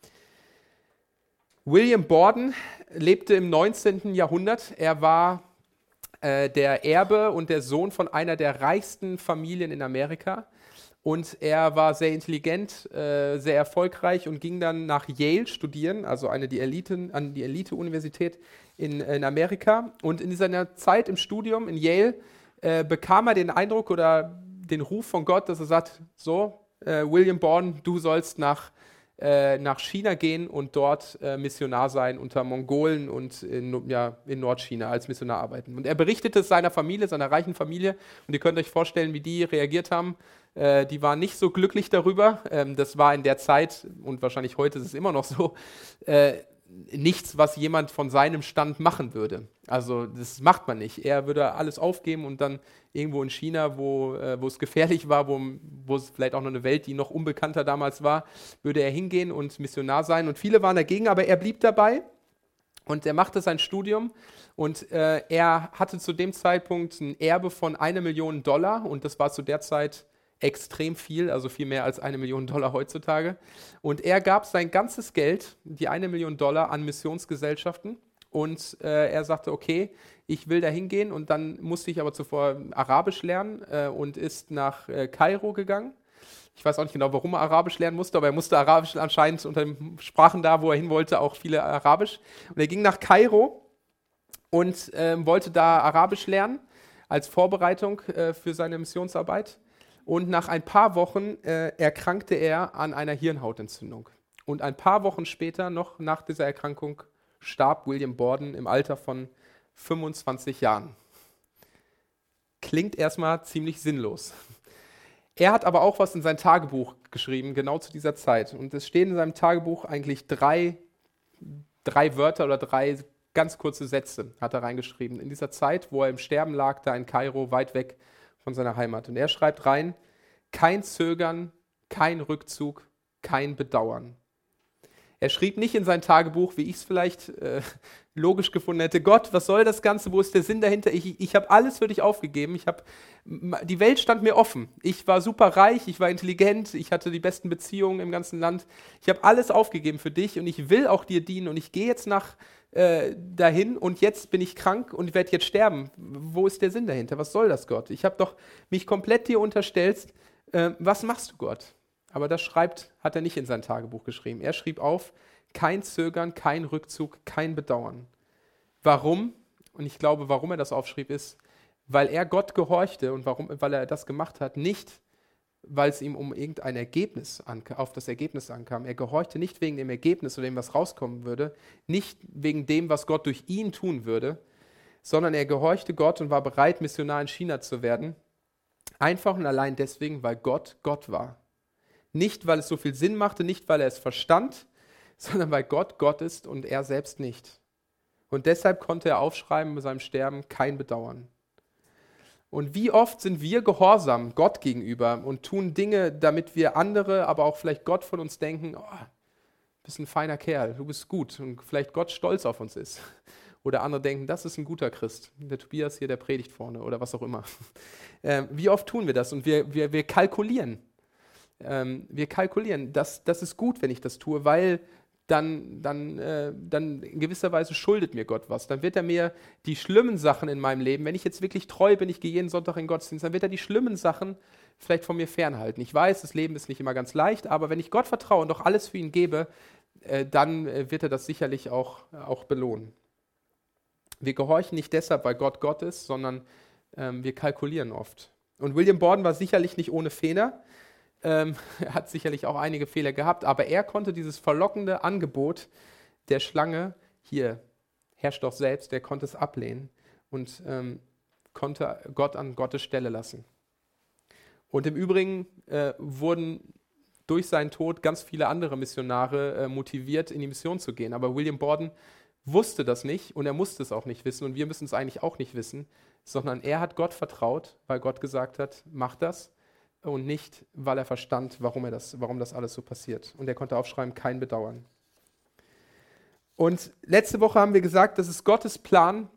William Borden lebte im 19. Jahrhundert. Er war der Erbe und der Sohn von einer der reichsten Familien in Amerika. Und er war sehr intelligent, sehr erfolgreich und ging dann nach Yale studieren, also an die Elite-Universität in Amerika. Und in seiner Zeit im Studium in Yale bekam er den Eindruck oder den Ruf von Gott, dass er sagt, so, William Borden, du sollst nach China gehen und dort Missionar sein unter Mongolen und in Nordchina als Missionar arbeiten. Und er berichtete es seiner Familie, seiner reichen Familie. Und ihr könnt euch vorstellen, wie die reagiert haben. Die waren nicht so glücklich darüber. Das war in der Zeit, und wahrscheinlich heute ist es immer noch so, nichts, was jemand von seinem Stand machen würde. Also das macht man nicht. Er würde alles aufgeben und dann irgendwo in China, wo es gefährlich war, wo es vielleicht auch noch eine Welt, die noch unbekannter damals war, würde er hingehen und Missionar sein. Und viele waren dagegen, aber er blieb dabei und er machte sein Studium und er hatte zu dem Zeitpunkt ein Erbe von $1 Million und das war zu der Zeit extrem viel, also viel mehr als $1 Million heutzutage. Und er gab sein ganzes Geld, die $1 Million, an Missionsgesellschaften. Und er sagte, okay, ich will da hingehen. Und dann musste ich aber zuvor Arabisch lernen und ist nach Kairo gegangen. Ich weiß auch nicht genau, warum er Arabisch lernen musste, aber er musste Arabisch anscheinend unter den Sprachen da, wo er hin wollte, auch viele Arabisch. Und er ging nach Kairo und wollte da Arabisch lernen als Vorbereitung für seine Missionsarbeit. Und nach ein paar Wochen erkrankte er an einer Hirnhautentzündung. Und ein paar Wochen später, noch nach dieser Erkrankung, starb William Borden im Alter von 25 Jahren. Klingt erstmal ziemlich sinnlos. Er hat aber auch was in sein Tagebuch geschrieben, genau zu dieser Zeit. Und es stehen in seinem Tagebuch eigentlich drei Wörter oder 3 ganz kurze Sätze, hat er reingeschrieben. In dieser Zeit, wo er im Sterben lag, da in Kairo, weit weg von seiner Heimat. Und er schreibt rein, kein Zögern, kein Rückzug, kein Bedauern. Er schrieb nicht in sein Tagebuch, wie ich es vielleicht logisch gefunden hätte, Gott, was soll das Ganze, wo ist der Sinn dahinter? Ich habe alles für dich aufgegeben, die Welt stand mir offen. Ich war super reich, ich war intelligent, ich hatte die besten Beziehungen im ganzen Land. Ich habe alles aufgegeben für dich und ich will auch dir dienen und ich gehe jetzt dahin und jetzt bin ich krank und werde jetzt sterben. Wo ist der Sinn dahinter? Was soll das, Gott? Ich habe doch mich komplett dir unterstellt. Was machst du, Gott? Aber das hat er nicht in sein Tagebuch geschrieben. Er schrieb auf, kein Zögern, kein Rückzug, kein Bedauern. Warum? Und ich glaube, warum er das aufschrieb, ist, weil er Gott gehorchte und weil er das gemacht hat, nicht weil es ihm um irgendein Ergebnis auf das Ergebnis ankam. Er gehorchte nicht wegen dem Ergebnis oder dem, was rauskommen würde, nicht wegen dem, was Gott durch ihn tun würde, sondern er gehorchte Gott und war bereit, Missionar in China zu werden, einfach und allein deswegen, weil Gott Gott war. Nicht, weil es so viel Sinn machte, nicht, weil er es verstand, sondern weil Gott Gott ist und er selbst nicht. Und deshalb konnte er aufschreiben bei seinem Sterben, kein Bedauern. Und wie oft sind wir gehorsam Gott gegenüber und tun Dinge, damit wir andere, aber auch vielleicht Gott von uns denken, oh, du bist ein feiner Kerl, du bist gut und vielleicht Gott stolz auf uns ist. Oder andere denken, das ist ein guter Christ, der Tobias hier, der predigt vorne oder was auch immer. Wie oft tun wir das? Und wir kalkulieren. Wir kalkulieren, das ist gut, wenn ich das tue, weil dann in gewisser Weise schuldet mir Gott was. Dann wird er mir die schlimmen Sachen in meinem Leben, wenn ich jetzt wirklich treu bin, ich gehe jeden Sonntag in den Gottesdienst, dann wird er die schlimmen Sachen vielleicht von mir fernhalten. Ich weiß, das Leben ist nicht immer ganz leicht, aber wenn ich Gott vertraue und doch alles für ihn gebe, dann wird er das sicherlich auch belohnen. Wir gehorchen nicht deshalb, weil Gott Gott ist, sondern wir kalkulieren oft. Und William Borden war sicherlich nicht ohne Fehler. Er hat sicherlich auch einige Fehler gehabt, aber er konnte dieses verlockende Angebot der Schlange, hier, herrscht doch selbst, der konnte es ablehnen und konnte Gott an Gottes Stelle lassen. Und im Übrigen wurden durch seinen Tod ganz viele andere Missionare motiviert, in die Mission zu gehen. Aber William Borden wusste das nicht und er musste es auch nicht wissen und wir müssen es eigentlich auch nicht wissen, sondern er hat Gott vertraut, weil Gott gesagt hat, mach das. Und nicht, weil er verstand, warum das alles so passiert. Und er konnte aufschreiben, kein Bedauern. Und letzte Woche haben wir gesagt, dass es Gottes Plan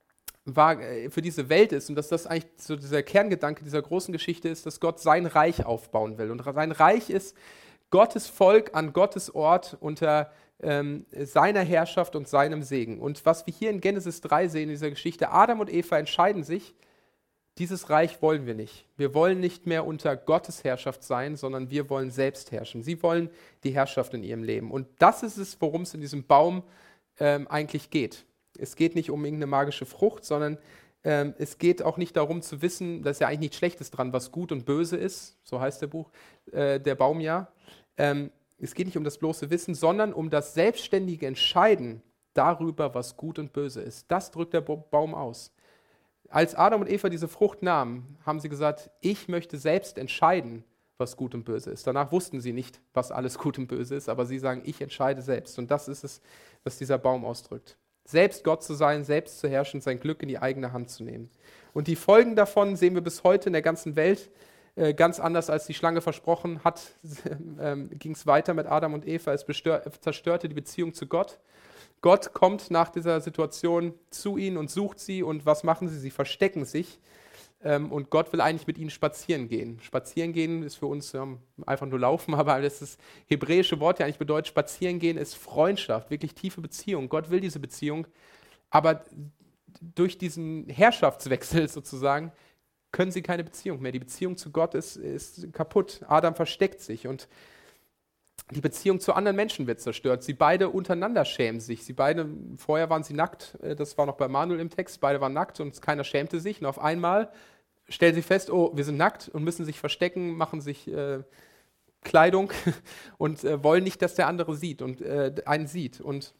für diese Welt ist und dass das eigentlich so dieser Kerngedanke dieser großen Geschichte ist, dass Gott sein Reich aufbauen will. Und sein Reich ist Gottes Volk an Gottes Ort unter seiner Herrschaft und seinem Segen. Und was wir hier in Genesis 3 sehen in dieser Geschichte, Adam und Eva entscheiden sich, dieses Reich wollen wir nicht. Wir wollen nicht mehr unter Gottes Herrschaft sein, sondern wir wollen selbst herrschen. Sie wollen die Herrschaft in ihrem Leben. Und das ist es, worum es in diesem Baum eigentlich geht. Es geht nicht um irgendeine magische Frucht, sondern es geht auch nicht darum zu wissen, dass ja eigentlich nichts Schlechtes dran, was gut und böse ist. So heißt der Baum ja. Es geht nicht um das bloße Wissen, sondern um das selbstständige Entscheiden darüber, was gut und böse ist. Das drückt der Baum aus. Als Adam und Eva diese Frucht nahmen, haben sie gesagt, ich möchte selbst entscheiden, was gut und böse ist. Danach wussten sie nicht, was alles gut und böse ist, aber sie sagen, ich entscheide selbst. Und das ist es, was dieser Baum ausdrückt. Selbst Gott zu sein, selbst zu herrschen, sein Glück in die eigene Hand zu nehmen. Und die Folgen davon sehen wir bis heute in der ganzen Welt. Ganz anders als die Schlange versprochen hat, ging es weiter mit Adam und Eva. Es zerstörte die Beziehung zu Gott. Gott kommt nach dieser Situation zu ihnen und sucht sie und was machen sie? Sie verstecken sich und Gott will eigentlich mit ihnen spazieren gehen. Spazieren gehen ist für uns einfach nur laufen, aber das hebräische Wort, ja eigentlich bedeutet, spazieren gehen ist Freundschaft, wirklich tiefe Beziehung. Gott will diese Beziehung, aber durch diesen Herrschaftswechsel sozusagen können sie keine Beziehung mehr. Die Beziehung zu Gott ist kaputt. Adam versteckt sich und die Beziehung zu anderen Menschen wird zerstört. Sie beide untereinander schämen sich. Vorher waren sie nackt, das war noch bei Manuel im Text, beide waren nackt und keiner schämte sich. Und auf einmal stellen sie fest, oh, wir sind nackt und müssen sich verstecken, machen sich Kleidung und wollen nicht, dass der andere sieht und einen sieht. Und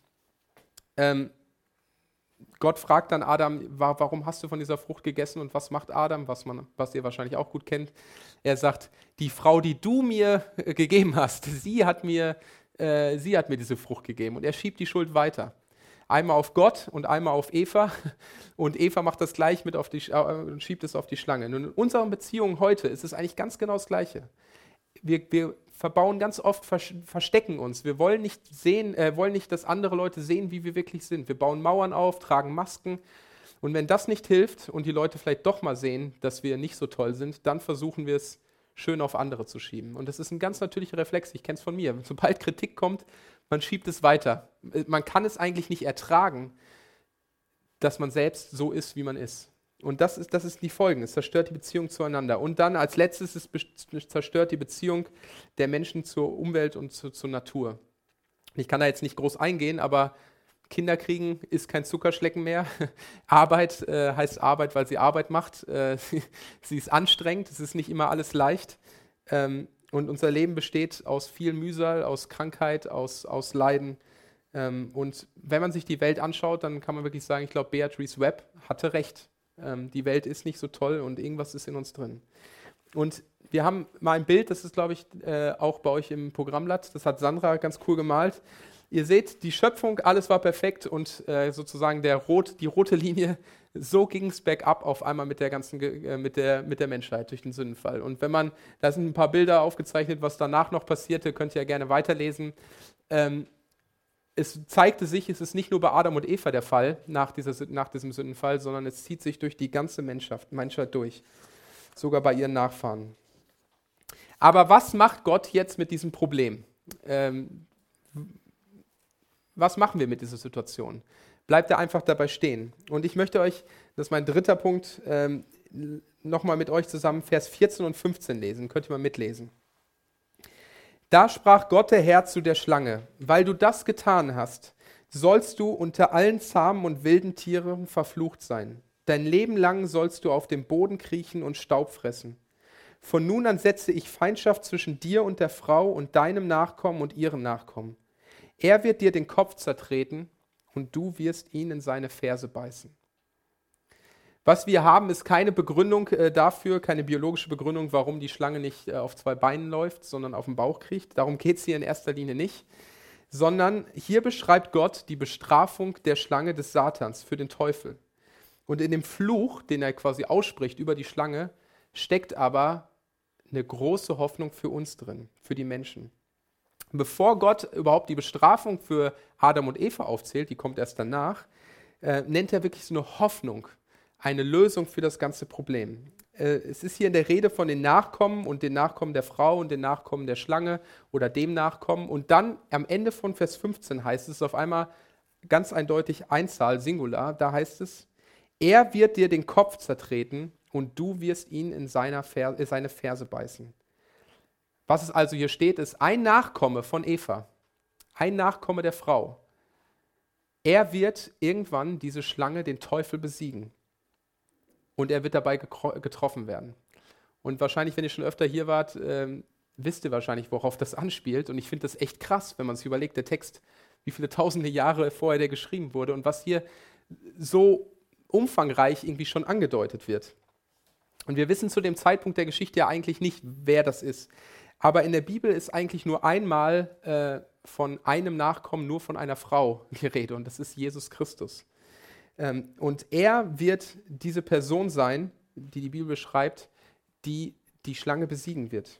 Gott fragt dann Adam, warum hast du von dieser Frucht gegessen und was macht Adam, was ihr wahrscheinlich auch gut kennt. Er sagt, die Frau, die du mir gegeben hast, sie hat mir diese Frucht gegeben und er schiebt die Schuld weiter. Einmal auf Gott und einmal auf Eva und Eva macht das gleich mit und schiebt es auf die Schlange. Nun in unseren Beziehungen heute ist es eigentlich ganz genau das Gleiche. Wir verbauen ganz oft, verstecken uns. Wir wollen nicht dass andere Leute sehen, wie wir wirklich sind. Wir bauen Mauern auf, tragen Masken. Und wenn das nicht hilft und die Leute vielleicht doch mal sehen, dass wir nicht so toll sind, dann versuchen wir es schön auf andere zu schieben. Und das ist ein ganz natürlicher Reflex. Ich kenne es von mir. Sobald Kritik kommt, man schiebt es weiter. Man kann es eigentlich nicht ertragen, dass man selbst so ist, wie man ist. Und das ist die Folgen. Es zerstört die Beziehung zueinander. Und dann als letztes, es zerstört die Beziehung der Menschen zur Umwelt und zur Natur. Ich kann da jetzt nicht groß eingehen, aber Kinder kriegen ist kein Zuckerschlecken mehr. Arbeit heißt Arbeit, weil sie Arbeit macht. Sie ist anstrengend, es ist nicht immer alles leicht. Und unser Leben besteht aus viel Mühsal, aus Krankheit, aus Leiden. Und wenn man sich die Welt anschaut, dann kann man wirklich sagen, ich glaube, Beatrice Webb hatte recht. Die Welt ist nicht so toll und irgendwas ist in uns drin. Und wir haben mal ein Bild, das ist, glaube ich, auch bei euch im Programmblatt. Das hat Sandra ganz cool gemalt. Ihr seht, die Schöpfung, alles war perfekt und sozusagen die rote Linie, so ging es bergab auf einmal mit der ganzen, mit der Menschheit durch den Sündenfall. Und da sind ein paar Bilder aufgezeichnet, was danach noch passierte, könnt ihr ja gerne weiterlesen. Es zeigte sich, es ist nicht nur bei Adam und Eva der Fall nach diesem Sündenfall, sondern es zieht sich durch die ganze Menschheit durch, sogar bei ihren Nachfahren. Aber was macht Gott jetzt mit diesem Problem? Was machen wir mit dieser Situation? Bleibt er einfach dabei stehen? Und ich möchte euch, das ist mein dritter Punkt, nochmal mit euch zusammen Vers 14 und 15 lesen. Könnt ihr mal mitlesen. Da sprach Gott der Herr zu der Schlange: Weil du das getan hast, sollst du unter allen zahmen und wilden Tieren verflucht sein. Dein Leben lang sollst du auf dem Boden kriechen und Staub fressen. Von nun an setze ich Feindschaft zwischen dir und der Frau und deinem Nachkommen und ihrem Nachkommen. Er wird dir den Kopf zertreten und du wirst ihn in seine Ferse beißen. Was wir haben, ist keine Begründung dafür, keine biologische Begründung, warum die Schlange nicht auf zwei Beinen läuft, sondern auf dem Bauch kriecht. Darum geht es hier in erster Linie nicht. Sondern hier beschreibt Gott die Bestrafung der Schlange des Satans für den Teufel. Und in dem Fluch, den er quasi ausspricht über die Schlange, steckt aber eine große Hoffnung für uns drin, für die Menschen. Bevor Gott überhaupt die Bestrafung für Adam und Eva aufzählt, die kommt erst danach, nennt er wirklich so eine Hoffnung, eine Lösung für das ganze Problem. Es ist hier in der Rede von den Nachkommen und den Nachkommen der Frau und den Nachkommen der Schlange oder dem Nachkommen. Und dann am Ende von Vers 15 heißt es auf einmal ganz eindeutig Einzahl, Singular, da heißt es: Er wird dir den Kopf zertreten und du wirst ihn in seine Ferse beißen. Was es also hier steht, ist ein Nachkomme von Eva, ein Nachkomme der Frau. Er wird irgendwann diese Schlange, den Teufel, besiegen. Und er wird dabei getroffen werden. Und wahrscheinlich, wenn ihr schon öfter hier wart, wisst ihr wahrscheinlich, worauf das anspielt. Und ich finde das echt krass, wenn man sich überlegt, der Text, wie viele tausende Jahre vorher der geschrieben wurde und was hier so umfangreich irgendwie schon angedeutet wird. Und wir wissen zu dem Zeitpunkt der Geschichte ja eigentlich nicht, wer das ist. Aber in der Bibel ist eigentlich nur einmal von einem Nachkommen, nur von einer Frau die Rede. Und das ist Jesus Christus. Und er wird diese Person sein, die die Bibel beschreibt, die die Schlange besiegen wird.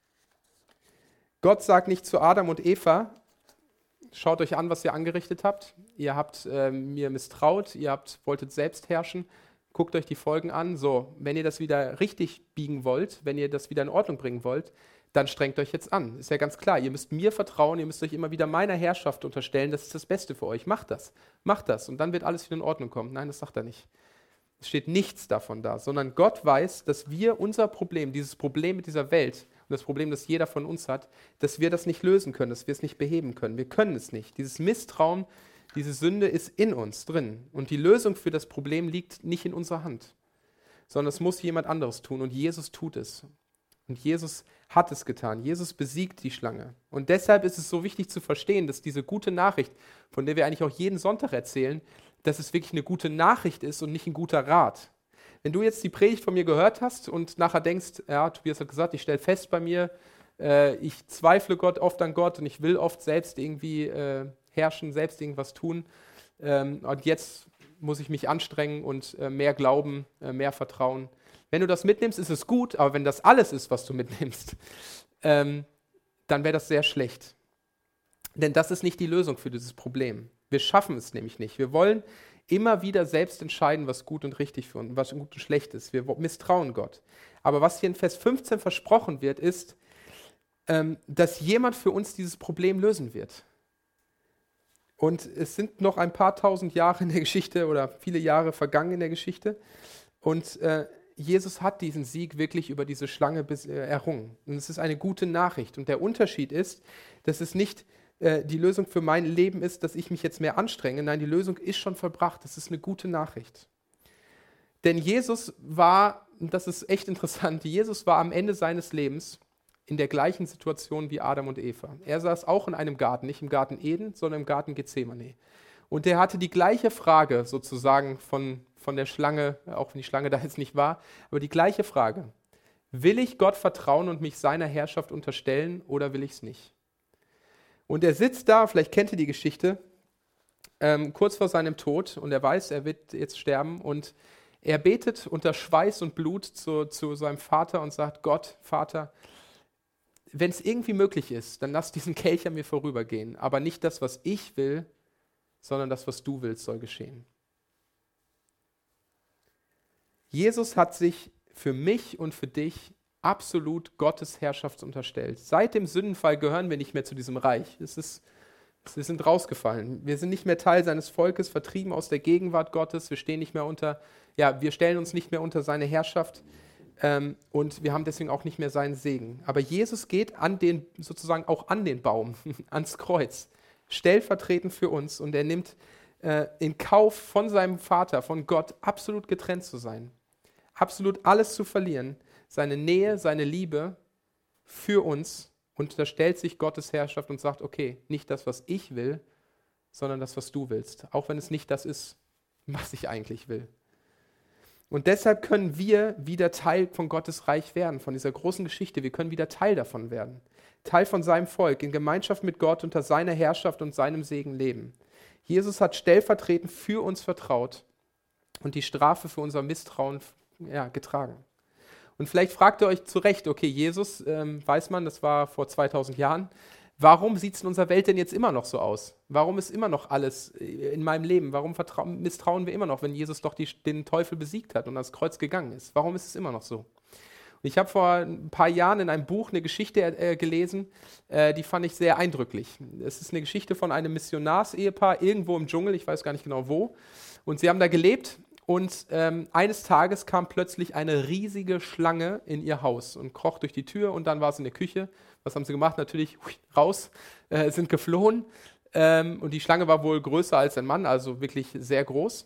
Gott sagt nicht zu Adam und Eva: Schaut euch an, was ihr angerichtet habt. Ihr habt mir misstraut, wolltet selbst herrschen. Guckt euch die Folgen an. So, wenn ihr das wieder richtig biegen wollt, wenn ihr das wieder in Ordnung bringen wollt, dann strengt euch jetzt an. Ist ja ganz klar, ihr müsst mir vertrauen, ihr müsst euch immer wieder meiner Herrschaft unterstellen, das ist das Beste für euch. Macht das und dann wird alles wieder in Ordnung kommen. Nein, das sagt er nicht. Es steht nichts davon da, sondern Gott weiß, dass wir unser Problem, dieses Problem mit dieser Welt und das Problem, das jeder von uns hat, dass wir das nicht lösen können, dass wir es nicht beheben können. Wir können es nicht. Dieses Misstrauen, diese Sünde ist in uns drin und die Lösung für das Problem liegt nicht in unserer Hand, sondern es muss jemand anderes tun und Jesus tut es. Und Jesus hat es getan. Jesus besiegt die Schlange. Und deshalb ist es so wichtig zu verstehen, dass diese gute Nachricht, von der wir eigentlich auch jeden Sonntag erzählen, dass es wirklich eine gute Nachricht ist und nicht ein guter Rat. Wenn du jetzt die Predigt von mir gehört hast und nachher denkst, ja, Tobias hat gesagt, ich stelle fest bei mir, ich zweifle oft an Gott und ich will oft selbst irgendwie herrschen, selbst irgendwas tun. Und jetzt muss ich mich anstrengen und mehr glauben, mehr vertrauen. Wenn du das mitnimmst, ist es gut, aber wenn das alles ist, was du mitnimmst, dann wäre das sehr schlecht. Denn das ist nicht die Lösung für dieses Problem. Wir schaffen es nämlich nicht. Wir wollen immer wieder selbst entscheiden, was gut und richtig für uns, was gut und schlecht ist. Wir misstrauen Gott. Aber was hier in Vers 15 versprochen wird, ist, dass jemand für uns dieses Problem lösen wird. Und es sind noch ein paar tausend Jahre in der Geschichte oder viele Jahre vergangen in der Geschichte. Und Jesus hat diesen Sieg wirklich über diese Schlange errungen. Und es ist eine gute Nachricht. Und der Unterschied ist, dass es nicht die Lösung für mein Leben ist, dass ich mich jetzt mehr anstrenge. Nein, die Lösung ist schon vollbracht. Das ist eine gute Nachricht. Denn Jesus war, und das ist echt interessant, Jesus war am Ende seines Lebens in der gleichen Situation wie Adam und Eva. Er saß auch in einem Garten, nicht im Garten Eden, sondern im Garten Gethsemane. Und er hatte die gleiche Frage sozusagen von der Schlange, auch wenn die Schlange da jetzt nicht war, aber die gleiche Frage. Will ich Gott vertrauen und mich seiner Herrschaft unterstellen oder will ich es nicht? Und er sitzt da, vielleicht kennt ihr die Geschichte, kurz vor seinem Tod und er weiß, er wird jetzt sterben und er betet unter Schweiß und Blut zu seinem Vater und sagt, Gott, Vater, wenn es irgendwie möglich ist, dann lass diesen Kelch an mir vorübergehen, aber nicht das, was ich will, sondern das, was du willst, soll geschehen. Jesus hat sich für mich und für dich absolut Gottes Herrschaft unterstellt. Seit dem Sündenfall gehören wir nicht mehr zu diesem Reich. Wir sind rausgefallen. Wir sind nicht mehr Teil seines Volkes, vertrieben aus der Gegenwart Gottes. Wir stehen nicht mehr wir stellen uns nicht mehr unter seine Herrschaft und wir haben deswegen auch nicht mehr seinen Segen. Aber Jesus geht sozusagen auch an den Baum, ans Kreuz, stellvertretend für uns und er nimmt in Kauf von seinem Vater, von Gott, absolut getrennt zu sein, absolut alles zu verlieren, seine Nähe, seine Liebe für uns und da stellt sich Gottes Herrschaft und sagt, okay, nicht das, was ich will, sondern das, was du willst, auch wenn es nicht das ist, was ich eigentlich will. Und deshalb können wir wieder Teil von Gottes Reich werden, von dieser großen Geschichte. Wir können wieder Teil davon werden. Teil von seinem Volk, in Gemeinschaft mit Gott, unter seiner Herrschaft und seinem Segen leben. Jesus hat stellvertretend für uns vertraut und die Strafe für unser Misstrauen getragen. Und vielleicht fragt ihr euch zu Recht, okay, Jesus, weiß man, das war vor 2000 Jahren, warum sieht es in unserer Welt denn jetzt immer noch so aus? Warum ist immer noch alles in meinem Leben? Warum misstrauen wir immer noch, wenn Jesus doch den Teufel besiegt hat und ans Kreuz gegangen ist? Warum ist es immer noch so? Und ich habe vor ein paar Jahren in einem Buch eine Geschichte gelesen, die fand ich sehr eindrücklich. Es ist eine Geschichte von einem Missionarsehepaar irgendwo im Dschungel, ich weiß gar nicht genau wo. Und sie haben da gelebt und eines Tages kam plötzlich eine riesige Schlange in ihr Haus und kroch durch die Tür und dann war es in der Küche. Was haben sie gemacht? Natürlich raus, sind geflohen und die Schlange war wohl größer als ein Mann, also wirklich sehr groß.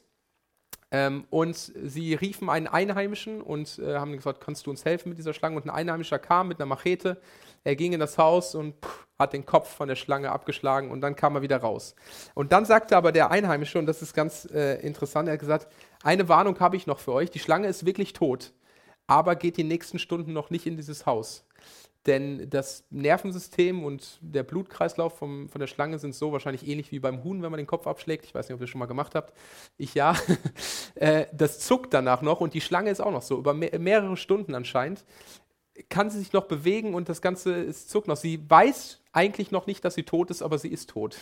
Und sie riefen einen Einheimischen und haben gesagt, kannst du uns helfen mit dieser Schlange? Und ein Einheimischer kam mit einer Machete, er ging in das Haus und hat den Kopf von der Schlange abgeschlagen und dann kam er wieder raus. Und dann sagte aber der Einheimische, und das ist ganz interessant, er hat gesagt, eine Warnung habe ich noch für euch, die Schlange ist wirklich tot, aber geht die nächsten Stunden noch nicht in dieses Haus. Denn das Nervensystem und der Blutkreislauf von der Schlange sind so wahrscheinlich ähnlich wie beim Huhn, wenn man den Kopf abschlägt. Ich weiß nicht, ob ihr das schon mal gemacht habt. Ich ja. Das zuckt danach noch und die Schlange ist auch noch so. Über mehrere Stunden anscheinend kann sie sich noch bewegen und das Ganze zuckt noch. Sie weiß eigentlich noch nicht, dass sie tot ist, aber sie ist tot.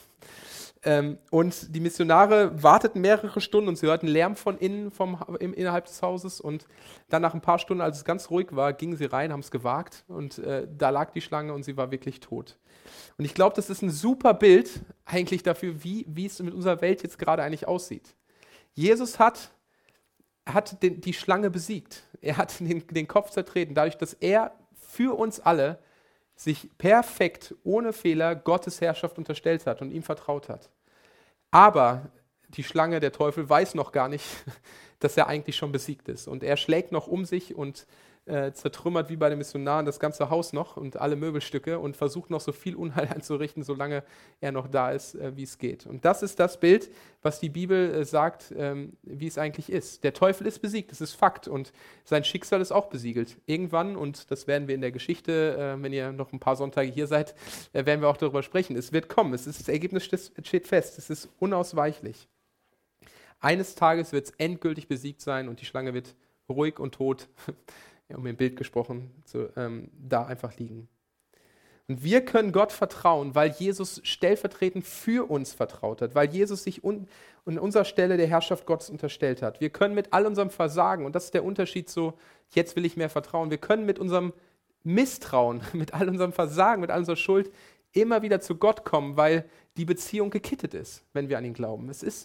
Und die Missionare warteten mehrere Stunden und sie hörten Lärm von innen, innerhalb des Hauses und dann nach ein paar Stunden, als es ganz ruhig war, gingen sie rein, haben es gewagt und da lag die Schlange und sie war wirklich tot. Und ich glaube, das ist ein super Bild eigentlich dafür, wie es mit unserer Welt jetzt gerade eigentlich aussieht. Jesus hat die Schlange besiegt. Er hat den Kopf zertreten, dadurch, dass er für uns alle sich perfekt, ohne Fehler, Gottes Herrschaft unterstellt hat und ihm vertraut hat. Aber die Schlange, der Teufel, weiß noch gar nicht, dass er eigentlich schon besiegt ist. Und er schlägt noch um sich und zertrümmert wie bei den Missionaren das ganze Haus noch und alle Möbelstücke und versucht noch so viel Unheil anzurichten, solange er noch da ist, wie es geht. Und das ist das Bild, was die Bibel sagt, wie es eigentlich ist. Der Teufel ist besiegt, das ist Fakt und sein Schicksal ist auch besiegelt. Irgendwann, und das werden wir in der Geschichte, wenn ihr noch ein paar Sonntage hier seid, werden wir auch darüber sprechen. Es wird kommen, das Ergebnis steht fest, es ist unausweichlich. Eines Tages wird es endgültig besiegt sein und die Schlange wird ruhig und tot, um im Bild gesprochen, da einfach liegen. Und wir können Gott vertrauen, weil Jesus stellvertretend für uns vertraut hat, weil Jesus sich an unserer Stelle der Herrschaft Gottes unterstellt hat. Wir können mit all unserem Versagen, und das ist der Unterschied so, jetzt will ich mehr vertrauen, wir können mit unserem Misstrauen, mit all unserem Versagen, mit all unserer Schuld immer wieder zu Gott kommen, weil die Beziehung gekittet ist, wenn wir an ihn glauben.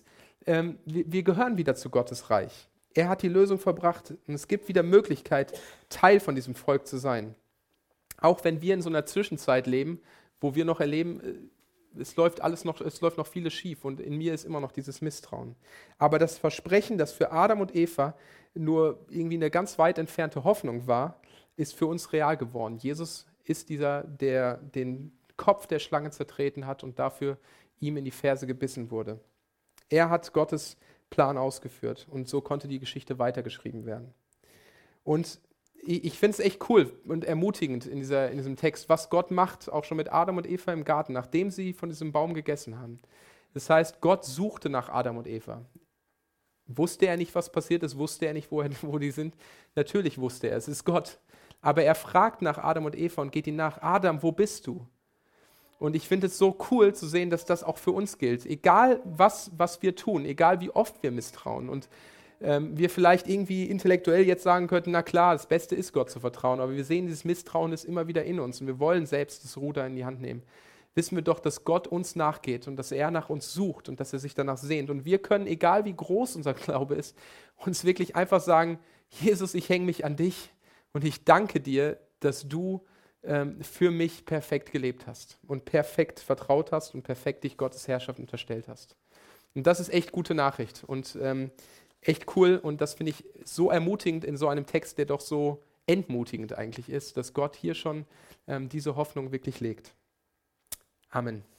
Wir gehören wieder zu Gottes Reich. Er hat die Lösung verbracht und es gibt wieder Möglichkeit, Teil von diesem Volk zu sein. Auch wenn wir in so einer Zwischenzeit leben, wo wir noch erleben, es läuft noch vieles schief und in mir ist immer noch dieses Misstrauen. Aber das Versprechen, das für Adam und Eva nur irgendwie eine ganz weit entfernte Hoffnung war, ist für uns real geworden. Jesus ist dieser, der den Kopf der Schlange zertreten hat und dafür ihm in die Ferse gebissen wurde. Er hat Gottes Plan ausgeführt und so konnte die Geschichte weitergeschrieben werden. Und ich finde es echt cool und ermutigend in diesem Text, was Gott macht, auch schon mit Adam und Eva im Garten, nachdem sie von diesem Baum gegessen haben. Das heißt, Gott suchte nach Adam und Eva. Wusste er nicht, was passiert ist? Wusste er nicht, wo die sind? Natürlich wusste er, es ist Gott. Aber er fragt nach Adam und Eva und geht ihnen nach. Adam, wo bist du? Und ich finde es so cool zu sehen, dass das auch für uns gilt. Egal, was wir tun, egal wie oft wir misstrauen und wir vielleicht irgendwie intellektuell jetzt sagen könnten, na klar, das Beste ist Gott zu vertrauen, aber wir sehen, dieses Misstrauen ist immer wieder in uns und wir wollen selbst das Ruder in die Hand nehmen. Wissen wir doch, dass Gott uns nachgeht und dass er nach uns sucht und dass er sich danach sehnt. Und wir können, egal wie groß unser Glaube ist, uns wirklich einfach sagen, Jesus, ich hänge mich an dich und ich danke dir, dass du für mich perfekt gelebt hast und perfekt vertraut hast und perfekt dich Gottes Herrschaft unterstellt hast. Und das ist echt gute Nachricht und echt cool und das finde ich so ermutigend in so einem Text, der doch so entmutigend eigentlich ist, dass Gott hier schon diese Hoffnung wirklich legt. Amen.